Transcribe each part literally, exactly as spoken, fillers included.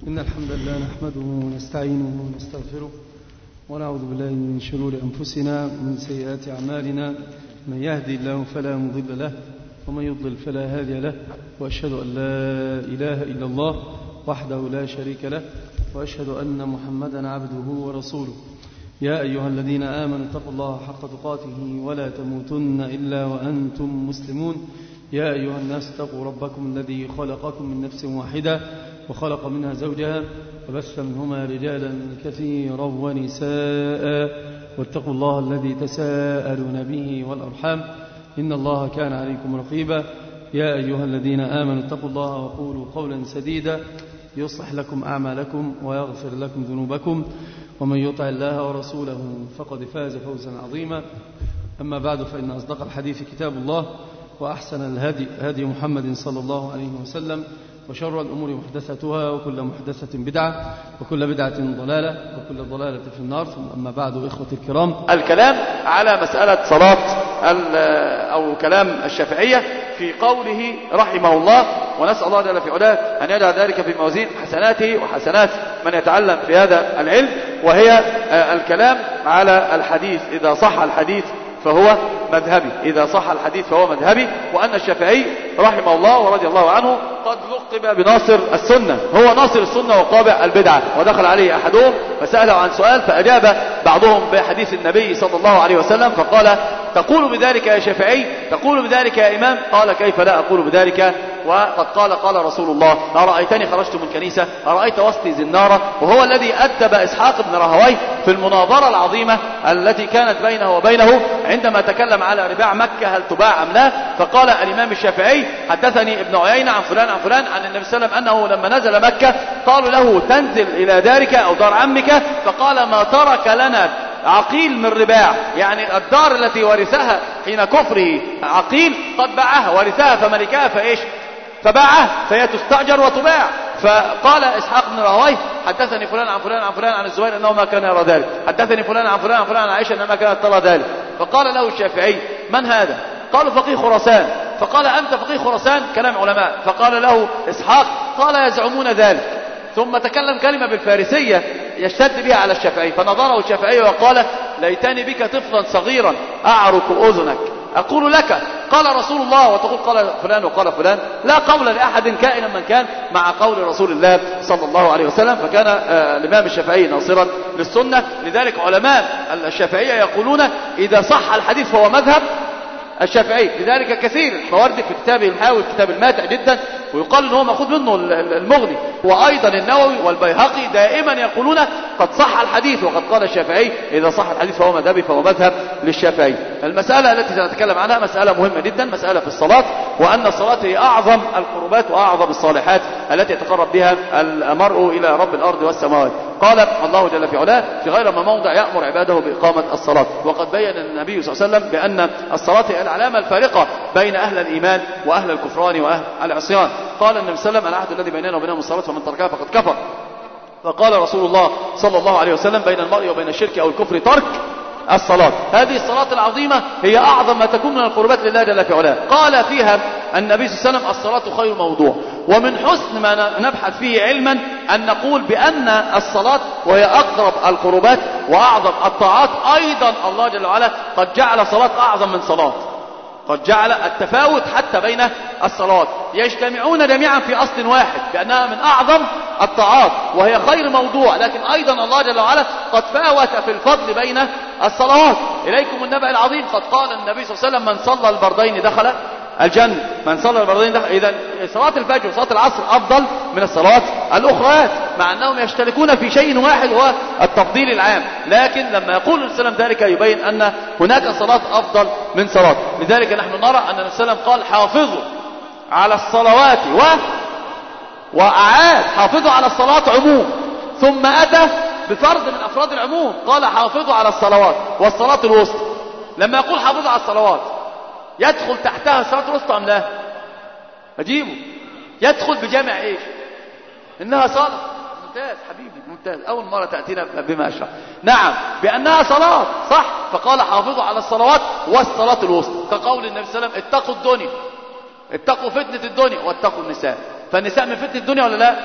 إن الحمد لله نحمده ونستعينه ونستغفره ونعوذ بالله من شرور أنفسنا ومن سيئات أعمالنا. من يهدي الله فلا مضل له ومن يضلل فلا هادي له، وأشهد أن لا إله إلا الله وحده لا شريك له، وأشهد أن محمدا عبده ورسوله. يا أيها الذين آمنوا اتقوا الله حق تقاته ولا تموتن إلا وأنتم مسلمون. يا أيها الناس اتقوا ربكم الذي خلقكم من نفس واحدة وخلق منها زوجها وبث منهما رجالا كثيرا ونساء، واتقوا الله الذي تساءلون به والأرحام إن الله كان عليكم رقيبا. يا أيها الذين آمنوا اتقوا الله وقولوا قولا سديدا يصلح لكم أعمالكم ويغفر لكم ذنوبكم، ومن يطع الله ورسوله فقد فاز فوزا عظيما. أما بعد، فإن أصدق الحديث كتاب الله، وأحسن الهدي هدي محمد صلى الله عليه وسلم، وشر الأمور محدثتها، وكل محدثة بدعة، وكل بدعة ضلالة، وكل ضلالة في النار. ثم أما بعد، إخوتي الكرام، الكلام على مسألة صلاة أو كلام الشافعية في قوله رحمه الله، ونسأل الله جل في علاه أن يجعل ذلك في موازين حسناته وحسنات من يتعلم في هذا العلم، وهي الكلام على الحديث إذا صح الحديث فهو مذهبي، إذا صح الحديث فهو مذهبي. وأن الشافعي رحمه الله ورضي الله عنه قد لقب بناصر السنة، هو ناصر السنة وقابع البدعة. ودخل عليه أحدهم فسأله عن سؤال، فأجاب بعضهم بحديث النبي صلى الله عليه وسلم فقال: تقول بذلك يا شافعي؟ تقول بذلك يا إمام؟ قال: كيف لا أقول بذلك وقد قال قال رسول الله: أرأيتني خرجت من كنيسة، أرأيت وسطي زنارة. وهو الذي أدب إسحاق بن راهويه في المناظرة العظيمة التي كانت بينه وبينه عندما تكلم على رباع مكة هل تباع أم لا. فقال الإمام الشافعي: حدثني ابن عيينة عن فلان عن فلان عن النبي صلى الله عليه وسلم أنه لما نزل مكة قالوا له: تنزل إلى دارك أو دار عمك، فقال: ما ترك لنا عقيل من رباع، يعني الدار التي ورثها حين كفره عقيل قد باعها، ورثها فملكها فإيش فباعها، فهي تستأجر وتباع. فقال إسحاق بن راهويه: حدثني فلان عن فلان عن فلان عن الزبير أنه ما كان يرى ذلك، حدثني فلان عن فلان عن فلان عن عائشة أنها ما كانت ترى ذلك. فقال له الشافعي: من هذا؟ قالوا: فقيه خراسان. فقال: أنت فقيه خراسان؟ كلام علماء. فقال له إسحاق: قال: يزعمون ذلك. ثم تكلم كلمة بالفارسية يشتد بها على الشافعي، فنظره الشافعي وقال: ليتني بك طفلا صغيرا أعرك أذنك أقول لك قال رسول الله، وتقول قال فلان وقال فلان. لا قول لأحد كائنا من كان مع قول رسول الله صلى الله عليه وسلم. فكان الإمام الشافعي ناصرا للسنة. لذلك علماء الشافعية يقولون: إذا صح الحديث فهو مذهب الشافعي. لذلك كثير المواردي في كتابه المحاوي كتاب الماتع جدا، ويقال ان هو مأخوذ منه المغني. وايضا النووي والبيهقي دائما يقولون: قد صح الحديث، وقد قال الشافعي: اذا صح الحديث فهو مذهبي، فهو مذهب للشافعي. المسألة التي سنتكلم عنها مسألة مهمة جدا، مسألة في الصلاة، وان الصلاة هي اعظم القربات واعظم الصالحات التي يتقرب بها المرء الى رب الارض والسماوات. قال الله جل في علاه في غير ما موضع يأمر عباده بإقامة الصلاة. وقد بين النبي صلى الله عليه وسلم بأن الصلاة هي العلامة الفارقة بين أهل الإيمان وأهل الكفران وأهل العصيان. قال النبي صلى الله عليه وسلم: العهد الذي بيننا وبينهم الصلاة، فمن تركها فقد كفر. فقال رسول الله صلى الله عليه وسلم: بين المرء وبين الشرك أو الكفر ترك الصلاة. هذه الصلاة العظيمة هي أعظم ما تكون من القربات لله جل في علاه. قال فيها النبي صلى الله عليه وسلم: الصلاة خير موضوع. ومن حسن ما نبحث فيه علما أن نقول بأن الصلاة وهي أقرب القربات وأعظم الطاعات، أيضا الله جل وعلا قد جعل صلاة أعظم من صلاة، قد جعل التفاوت حتى بين الصلوات، يجتمعون جميعا في أصل واحد بأنها من أعظم الطاعات وهي خير موضوع. لكن أيضا الله جل وعلا قد فاوت في الفضل بين الصلوات. إليكم النبأ العظيم. قد قال النبي صلى الله عليه وسلم: من صلى البردين دخل الجنة. من صلى البردين دخل. إذا صلاة الفجر وصلاة العصر أفضل من الصلوات الأخرى، مع أنهم يشتركون في شيء واحد هو التفضيل العام. لكن لما يقول النبي صلى الله عليه وسلم ذلك يبين أن هناك صلاة أفضل من صلاة. لذلك نحن نرى أن النبي صلى الله عليه وسلم قال: حافظوا على الصلوات و وأعاد حافظوا على الصلاة عموم، ثم أتى بفرض من أفراد العموم قال: حافظوا على الصلوات والصلاة الوسطى. لما يقول حافظوا على الصلوات يدخل تحتها الصلاة الوسطى أم لا؟ أجيبه. يدخل بجامع إيش؟ إنها صلاة. ممتاز حبيبي، ممتاز، أول مرة تأتينا بما أشرح. نعم، بأنها صلاة صح. فقال: حافظوا على الصلوات والصلاة الوسطى، كقول النبي صلى الله عليه وسلم: اتقوا الدنيا، اتقوا فتنة الدنيا واتقوا النساء. فالنساء من فتنة الدنيا ولا لا؟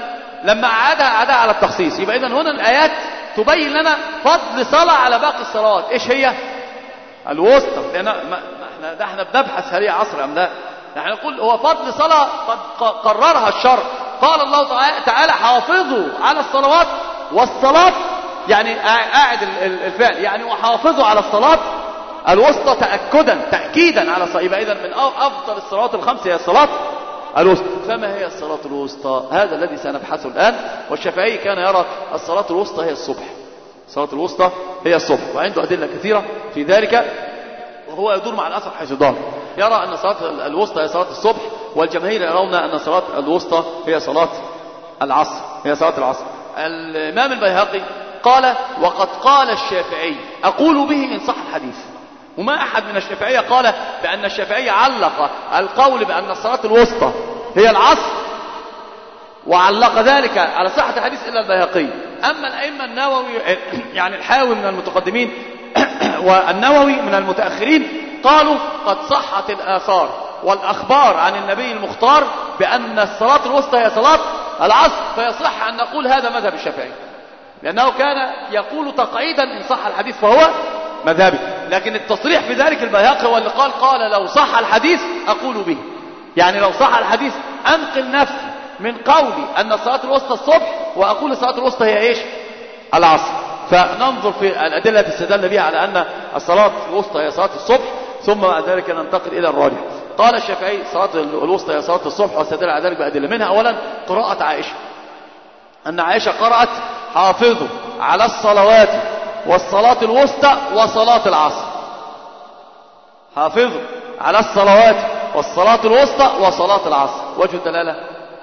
لما عادها عادها على التخصيص. يبقى إذن هنا الآيات تبين لنا فضل صلاة على باقي الصلوات. إيش هي؟ الوسطى. لأن ما احنا ده احنا بنبحث هل هي عصر أم لا. نحن نقول هو فضل صلاة قد قررها الشرع. قال الله تعالى حافظوا على الصلوات والصلاة، يعني قاعد الفعل يعني وحافظوا على الصلاة الوسطى تأكدا تأكيدا على الصلاة. يبقى إذن من أفضل الصلوات الخمس هي الصلاة الوسطى. فما هي الصلاة الوسطى؟ هذا الذي سنبحثه الآن. والشافعي كان يرى الصلاة الوسطى هي الصبح. الصلاة الوسطى هي الصبح، وعنده أدلة كثيرة في ذلك، وهو يدور مع الأثر حيث دار. يرى أن صلاة الوسطى هي صلاة الصبح، والجماهير يرون أن صلاة الوسطى هي صلاة العصر هي صلاة العصر. الإمام البيهقي قال: وقد قال الشافعي أقول به إن صح الحديث. وما أحد من الشافعية قال بأن الشافعي علق القول بأن الصلاة الوسطى هي العصر وعلق ذلك على صحة الحديث إلا البيهقي. أما الأئمة النووي يعني الحاوي من المتقدمين والنووي من المتأخرين قالوا قد صحت الآثار والأخبار عن النبي المختار بأن الصلاة الوسطى هي صلاة العصر، فيصح أن نقول هذا مذهب الشافعي، لأنه كان يقول تقعيدا إن صح الحديث فهو مذهبي. لكن التصريح في ذلك البيهقي هو اللي قال قال لو صح الحديث أقول به، يعني لو صح الحديث أنقل نفسي من قولي أن الصلاة الوسطى الصبح وأقول الصلاة الوسطى هي إيش؟ العصر. فننظر في الأدلة التي استدل بها على أن الصلاة الوسطى هي صلاة الصبح، ثم بعد ذلك ننتقل إلى الراجح. قال الشافعي صلاة الوسطى هي صلاة الصبح، واستدل على ذلك بأدلة منها أولا قراءة عائشة، أن عائشة قرأت حافظوا على الصلوات والصلاة الوسطى وصلاة العصر. حافظوا على الصلوات والصلاة الوسطى وصلاة العصر. وجه الدلالة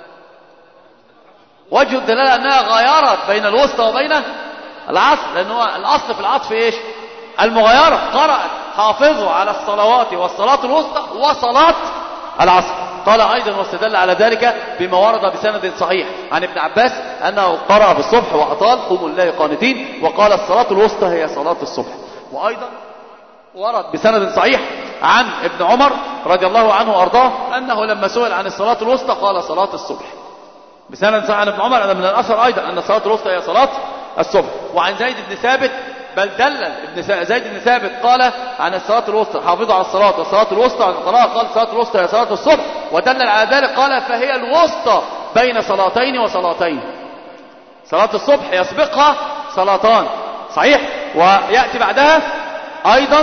وجه الدلالة أنها غيرت بين الوسطى وبين العصر، لأنه الأصل في العطف إيش؟ المغايرة. قرأت حافظوا على الصلوات والصلاة الوسطى وصلاة العصر. قال أيضا واستدل على ذلك بما ورد بسند صحيح عن ابن عباس أنه قرأ بالصبح وأطال قوموا لله قانتين، وقال الصلاة الوسطى هي صلاة الصبح. وأيضا ورد بسند صحيح عن ابن عمر رضي الله عنه وأرضاه أنه لما سئل عن الصلاة الوسطى قال صلاة الصبح. بسند صحيح عن ابن عمر أن من الأثر أيضا أن الصلاة الوسطى هي صلاة الصبح. وعن زيد بن ثابت بل دلل ابن زيد بن ثابت قال عن الصلاة الوسطى حافظوا على الصلاة والصلاة الوسطى، عن القراءة قال الصلاة الوسطى هي صلاة الصبح، ودلل على ذلك قال فهي الوسطى بين صلاتين وصلاتين. صلاة الصبح يسبقها صلاتان صحيح، ويأتي بعدها أيضا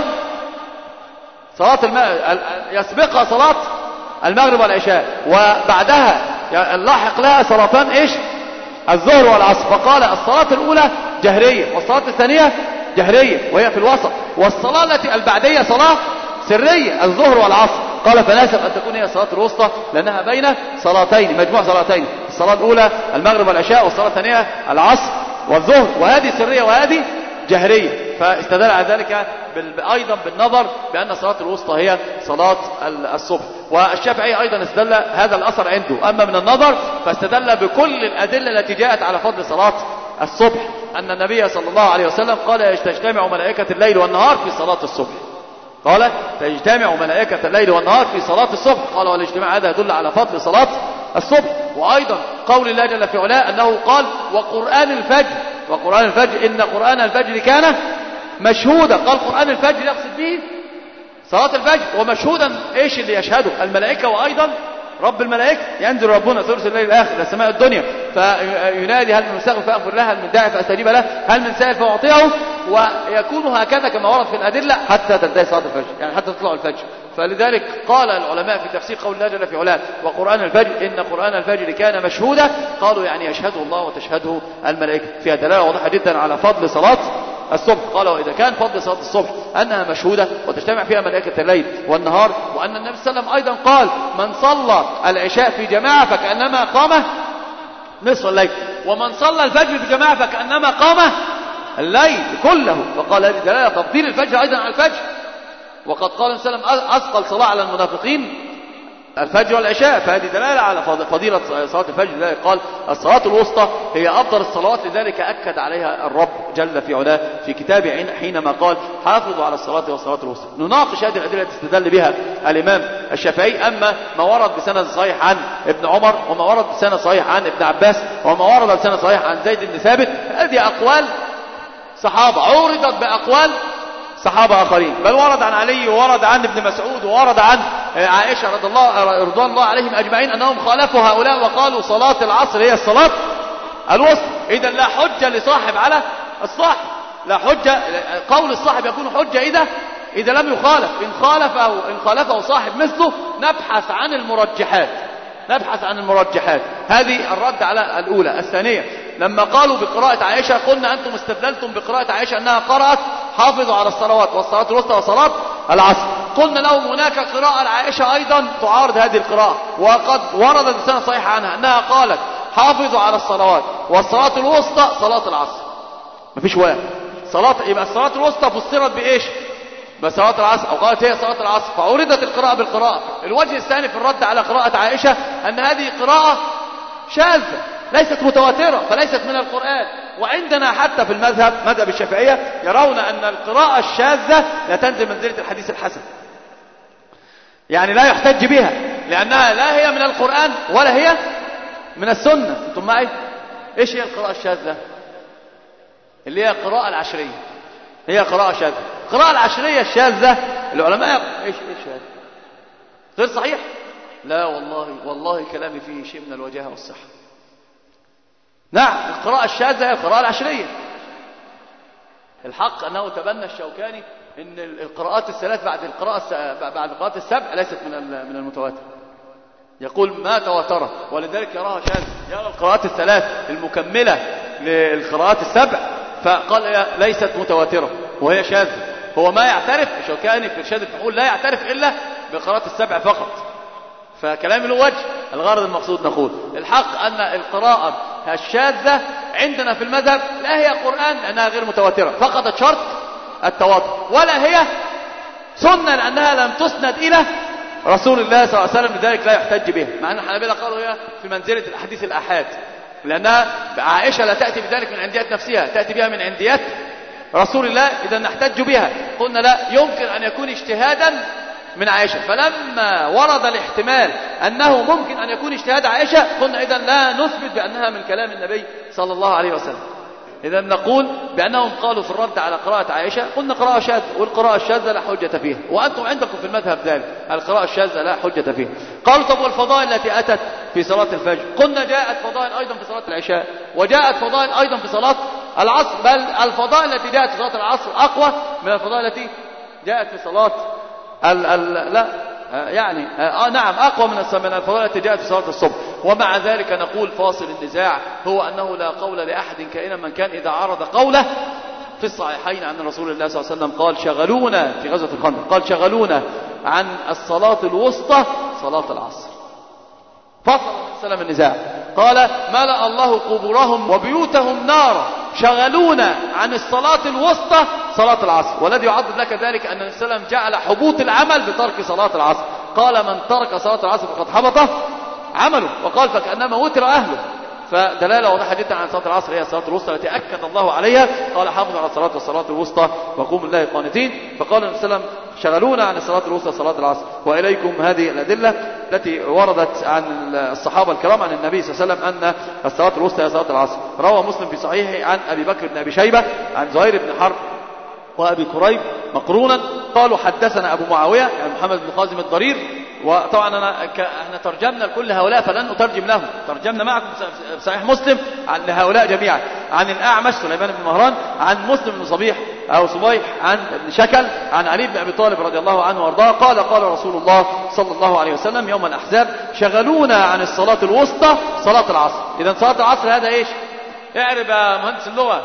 صلاة الم... يسبقها صلاة المغرب والعشاء، وبعدها اللاحق لها صلاتان إيش؟ الظهر والعصر. فقال الصلاة الأولى جهرية والصلاة الثانية جهرية وهي في الوسط، والصلاة التي البعدية صلاة سرية الظهر والعصر. قال فناسب أن تكون هي الصلاة الوسطى لأنها بين صلاتين مجموع صلاتين، الصلاة الأولى المغرب والعشاء والصلاة الثانية العصر والظهر، وهذه سرية وهذه جهرية. فاستدل على ذلك أيضا بالنظر بأن الصلاة الوسطى هي صلاة الصبح. والشافعي أيضا استدل هذا الأثر عنده. أما من النظر فاستدل بكل الأدلة التي جاءت على فضل صلاة الصبح، أن النبي صلى الله عليه وسلم قال تجتمع ملائكة الليل والنهار في صلاة الصبح. قال تجتمع ملائكة الليل والنهار في صلاة الصبح. قال والاجتماع هذا يدل على فضل صلاة الصبح. وأيضا قول الله جل في علاه أنه قال وقرآن الفجر وقرآن الفجر إن قرآن الفجر كان مشهودا. قال قرآن الفجر يقصد به صلاة الفجر، ومشهودا ايش اللي يشهده؟ الملائكة، وأيضا رب الملائكة ينزل ربنا ثلث الليل الآخر إلى سماء الدنيا فينادي هل من مستغفر فأغفر له، هل من داعي فأستجيب له، هل من سائل فأعطيه، ويكون هكذا كما ورد في الأدلة حتى تنتهي صلاة الفجر، يعني حتى تطلع الفجر. فلذلك قال العلماء في تفسير قول الله جل في علاه وقرآن الفجر إن قرآن الفجر كان مشهودا، قالوا يعني يشهده الله وتشهده الملائكة. فيها دلالة واضحة جدا على فضل صلاة الصبح. قال وإذا كان فضل صلاة الصبح أنها مشهودة وتجتمع فيها ملائكة الليل والنهار، وأن النبي صلى الله عليه وسلم أيضا قال من صلى العشاء في جماعة فكأنما قام نصف الليل، ومن صلى الفجر في جماعة فكأنما قام الليل كله. وقال هذه دلالة تفضيل الفجر أيضا على الفجر. وقد قال النبي صلى الله عليه وسلم أثقل صلاة على المنافقين الفجر والعشاء، فهذه دلالة على فضيلة صلاة الفجر. لذلك قال الصلاة الوسطى هي أفضل الصلوات، لذلك أكد عليها الرب جل في علاه في كتابه حينما قال حافظوا على الصلاة والصلاة الوسطى. نناقش هذه الأدلة التي استدل بها الإمام الشافعي. أما ما ورد بسند صحيح عن ابن عمر، وما ورد بسند صحيح عن ابن عباس، وما ورد بسند صحيح عن زيد بن ثابت، هذه أقوال صحابة عورضت بأقوال صحابة آخرين، بل ورد عن علي وورد عن ابن مسعود وورد عن عائشة رضي الله رضوان الله عليهم أجمعين أنهم خالفوا هؤلاء وقالوا صلاة العصر هي الصلاة الوسطى. إذا لا حجة لصاحب على الصاحب، لا حجة، قول الصاحب يكون حجة إذا إذا لم يخالف. إن خالفه إن خالفه صاحب مثله نبحث عن المرجحات، نبحث عن المرجحات. هذه الرد على الأولى. الثانية لما قالوا بقراءة عائشة قلنا أنتم استدللتم بقراءة عائشة أنها قرأت حافظوا على الصلوات والصلاة الوسطى وصلاة العصر. قلنا لهم هناك قراءة لعائشة أيضا تعارض هذه القراءة، وقد وردت سنة صحيحة عنها أنها قالت حافظوا على الصلوات والصلاة الوسطى صلاة العصر. مفيش واحد صلاة، يبقى الصلاة الوسطى فسرت بإيش؟ بصلاة العصر، أو قالت هي صلاة العصر، فعرضت القراءة بالقراءة. الوجه الثاني في الرد على قراءة عائشة أن هذه قراءة شاذة ليست متواترة فليست من القرآن. وعندنا حتى في المذهب مذهب الشافعية يرون أن القراءة الشاذة لا تنزل منزلة الحديث الحسن، يعني لا يحتج بها لأنها لا هي من القرآن ولا هي من السنة. انتم معي؟ ايش هي القراءة الشاذة؟ اللي هي القراءة العشرية، هي قراءة شاذة. القراءة العشرية الشاذة العلماء ايش ايش هذا؟ غير صحيح؟ لا والله والله كلامي فيه شيء من الوجاهة والصحة. نعم القراءة الشاذة هي القراءة العشرية. الحق أنه تبنى الشوكاني إن القراءات الثلاث بعد القراءة بعد القراءات السبع ليست من من المتواتر، يقول ما تواترت، ولذلك يراها شاذة، يرى القراءات الثلاث المكملة للقراءات السبع فقال ليست متواترة وهي شاذة. هو ما يعترف الشوكاني في إرشاد الفحول لا يعترف إلا بالقراءات السبع فقط، فكلام له وجه. الغرض المقصود نقول الحق أن القراءة الشاذة عندنا في المذهب لا هي قرآن لأنها غير متواترة، فقدت شرط التواتر، ولا هي سنة لأنها لم تسند إلى رسول الله صلى الله عليه وسلم، لذلك لا يحتج بها. مع أن الحنابلة قالوا هي في منزلة الأحاديث الآحاد، لأنها عائشة لا تأتي بذلك من عنديات نفسها، تأتي بها من عنديات رسول الله، إذا نحتج بها. قلنا لا يمكن أن يكون اجتهادا من عائشة، فلما ورد الاحتمال أنه ممكن أن يكون اجتهاد عائشة قلنا إذا لا نثبت بأنها من كلام النبي صلى الله عليه وسلم. إذا نقول بأنهم قالوا في الرد على قراءة عائشة قلنا قراءة شاذة، والقراءة الشاذة لا حجة فيها، وأنتم عندكم في المذهب ذلك القراءة الشاذة لا حجة فيها. قالوا طب والفضائل التي أتت في صلاة الفجر؟ قلنا جاءت فضائل أيضا في صلاة العشاء، وجاءت فضائل أيضا في صلاة العصر، بل الفضائل التي جاءت في صلاة العصر أقوى من الفضائل التي جاءت في صلاة ال ال لا يعني آه نعم أقوى من الفضائل التي جاءت في صلاة الصبح. ومع ذلك نقول فاصل النزاع هو أنه لا قول لأحد كائنا من كان إذا عرض قوله في الصحيحين عن رسول الله صلى الله عليه وسلم قال شغلونا في غزوة الخندق، قال شغلونا عن الصلاة الوسطى صلاة العصر. فصل سلم النزاع قال ملأ الله قبورهم وبيوتهم نارا شغلونا عن الصلاة الوسطى صلاة العصر. والذي يعضد لك ذلك أن النبي صلى الله عليه وسلم جعل حبوط العمل بترك صلاة العصر، قال من ترك صلاة العصر فقد حبط عمله، وقال فكأنما وتر أهله. فدلالة واضحة جدا عن صلاة العصر هي الصلاة الوسطى التي أكد الله عليها، قال حافظوا على الصلاة والصلاة الوسطى وقوموا لله قانتين. فقال النبي صلى الله عليه وسلم شغلونا عن الصلاة الوسطى صلاة العصر. وإليكم هذه الأدلة التي وردت عن الصحابة الكرام عن النبي صلى الله عليه وسلم أن الصلاة الوسطى هي صلاة العصر. روى مسلم في صحيحه عن أبي بكر بن أبي شيبة عن زهير بن حرب وأبي كريب مقرونا قالوا حدثنا أبو معاوية يعني محمد بن خازم الضرير. وطبعا أنا ك... احنا ترجمنا لكل هؤلاء فلن أترجم لهم، ترجمنا معكم في صحيح مسلم عن لهؤلاء جميعا، عن الأعمش سليمان بن مهران، عن مسلم بن صبيح أو صبيح، عن ابن شكل، عن علي بن أبي طالب رضي الله عنه وارضاه قال قال رسول الله صلى الله عليه وسلم يوم الأحزاب شغلونا عن الصلاة الوسطى صلاة العصر. إذا صلاة العصر هذا إيش؟ اعرب يا مهندس اللغة.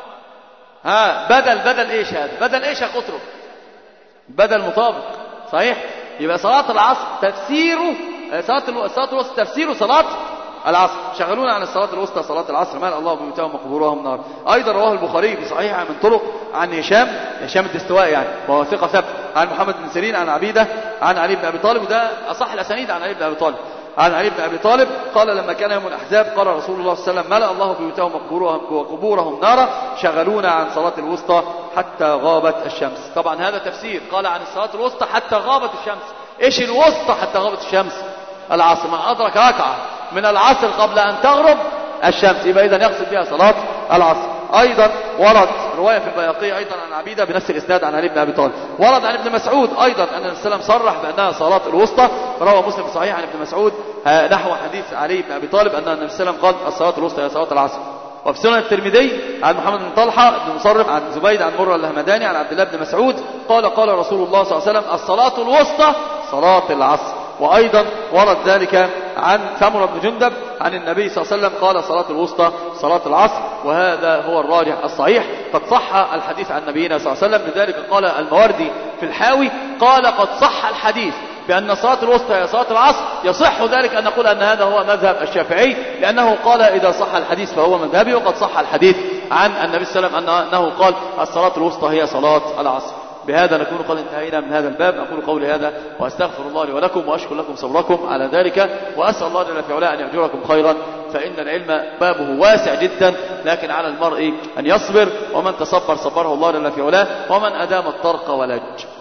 ها بدل بدل إيش هذا؟ بدل إيش يا قطرب؟ بدل مطابق صحيح. يبقى صلاة العصر تفسيره صلاة الصلاة الوسطى تفسيره صلاة العصر. شغلونا عن الصلاة الوسطى صلاة العصر، مال الله بيوتهم وقبورهم نار. أيضا رواه البخاري في صحيحه من طرق عن هشام هشام الدستوائي يعني وهو ثقة ثبت، عن محمد بن سيرين عن عبيدة عن علي بن أبي طالب، وده أصح الأسانيد عن علي بن أبي طالب. عن علي بن أبي طالب قال لما كان يوم الأحزاب قال رسول الله صلى الله عليه وسلم ملأ الله بيوتهم وقبورهم نارا شغلونا عن صلاة الوسطى حتى غابت الشمس. طبعا هذا تفسير، قال عن الصلاة الوسطى حتى غابت الشمس. ايش الوسطى حتى غابت الشمس؟ العصر، من أدرك ركعة من العصر قبل أن تغرب الشمس يبقى إذن يقصد بها صلاة العصر. أيضا ورد رواية في البيهقي أيضا عن عبيدة بنفس الإسناد عن علي بن أبي طالب. ورد عن ابن مسعود أيضا أن النبي صلى الله عليه وسلم صرح بأنها صلاة الوسطى، روى مسلم في صحيح عن ابن مسعود نحو حديث علي بن أبي طالب أن النبي صلى الله عليه وسلم قال الصلاة الوسطى هي صلاة العصر. وفي سنن الترمذي عن محمد بن طلحة بن مصرف عن زبيد عن مرة الهمداني عن عبد الله بن مسعود قال قال رسول الله صلى الله عليه وسلم الصلاة الوسطى صلاة العصر. وأيضا ورد ذلك عن سمرة بن جندب عن النبي صلى الله عليه وسلم قال صلاة الوسطى صلاة العصر، وهذا هو الراجح الصحيح. قد صح الحديث عن نبينا صلى الله عليه وسلم، لذلك قال المواردي في الحاوي قال قد صح الحديث بأن صلاة الوسطى هي صلاة العصر، يصح ذلك أن نقول أن هذا هو مذهب الشافعي، لأنه قال إذا صح الحديث فهو مذهبي، وقد صح الحديث عن النبي صلى الله عليه وسلم أنه قال الصلاة الوسطى هي صلاة العصر. بهذا نكون قد انتهينا من هذا الباب. أقول قولي هذا وأستغفر الله لي ولكم، وأشكر لكم صبركم على ذلك، وأسأل الله جل في علاه أن يأجركم خيرا، فإن العلم بابه واسع جدا، لكن على المرء أن يصبر، ومن تصبر صبره الله جل في علاه، ومن أدام الطرق ولج.